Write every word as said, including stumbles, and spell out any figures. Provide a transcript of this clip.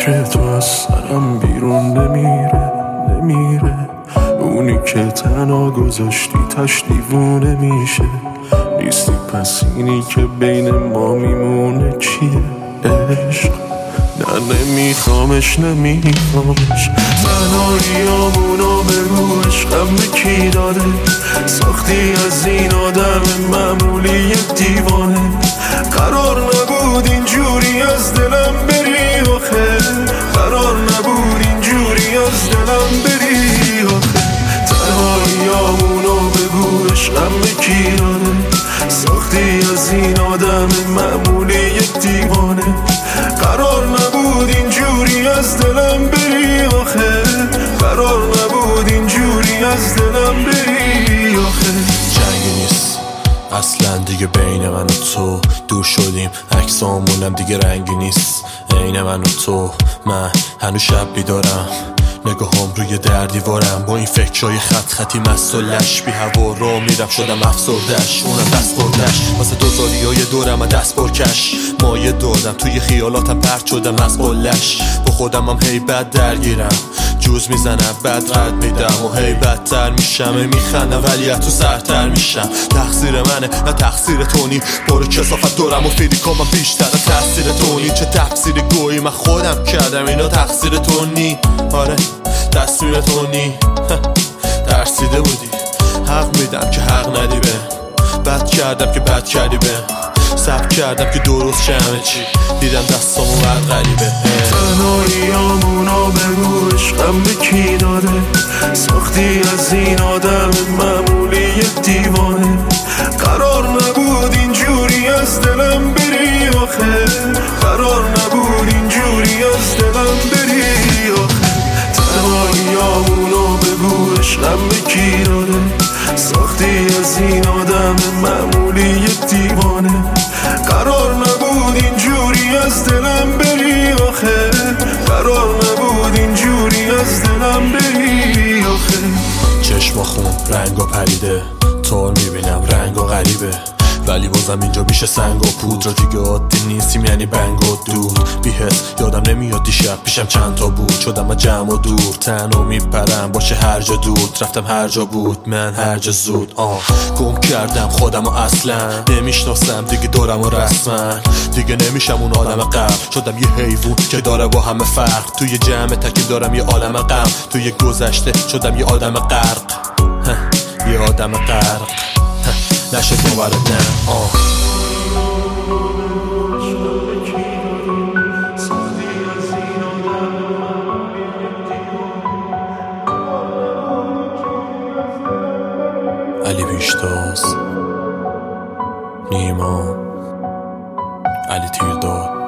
فکر تو از سرم بیرون نمیره نمیره اونی که تنها گذاشتی تش دیوونه میشه نیستی پس اینی که بین ما میمونه چیه عشق نه نمیخوامش نمیخوامش تنهاییامونو بگو عشقم به کی داده ساختی از این آدم معمولی دیوانه قرار نبود اینجوری از دلم بری آخه قرار نبود اینجوری از دلم بری آخه تنهاییامونو بگو عشقم به کی داده ساختی از این آدم معمولی دیوانه قرار نبود اینجوری از دلم بری آخه قرار نبود اینجوری از دلم بری آخه جنگی نیست اصلا دیگه بین من و تو دور شدیم عکسامونم دیگه رنگی نیست عین من و تو من هنوز شب بیدارم نگاهم روی در دیوارم با این فکرهای خط خطی مست و لش بی هوا رو میرم شدم افسردش اونم دست بردش واسه دوزاری های دورم و دست برکش مایه دادم توی خیالاتم پرت شدم از قلش با خودم هم هی بد درگیرم جوز میزنم بد رد میدم و هی بدتر میشم میخندم ولی تو سرتر میشم تقصیر منه نه تقصیر تونی برو کسافت دورم و فیلیکام هم بیشتر تقصیر تونی چه تقصیر گویی من خودم کردم اینا تقصیر تونی آره تصویر تونی ترسیده بودی حق میدم که حق ندی به بد کردم که بد کردی به سب کردم که درست شه همه چی دیدم دستامو بد غریبه تنهاییامونو بگو عشقم به کی داده ساختی از این آدم معمولی دیوانه قرار نبود اینجوری از دلم بری آخه قرار نبود اینجوری از دلم بری آخه تنهاییامونو بگو عشقم به کی داده ساختی از این آدم معمولی دیوانه قرار نبود اینجوری از دلم بری آخه قرار نبود اینجوری از دلم بری آخه چشما خون رنگا پریده طور میبینم رنگا غریبه ولی بازم اینجا میشه سنگ و پودر دیگه عادی نیستیم یعنی بنگ و دود بی‌حس یادم نمیاد دیشب پیشم چند تا بود شدم من جمع و دور تنها میپرم باشه هر جا دود رفتم هر جا بود من هر جا زود آه گم کردم خودم و اصلا نمیشناسم دیگه دارم و رسما دیگه نمیشم اون آدم قبل شدم یه حیوان که داره با همه فرق توی جمع تکیم دارم یه عالم غم توی گذشته شدم یه آدم غرق یه آدم غرق نشد باورت نه آه علی بیشتاز نیما علی تیرداد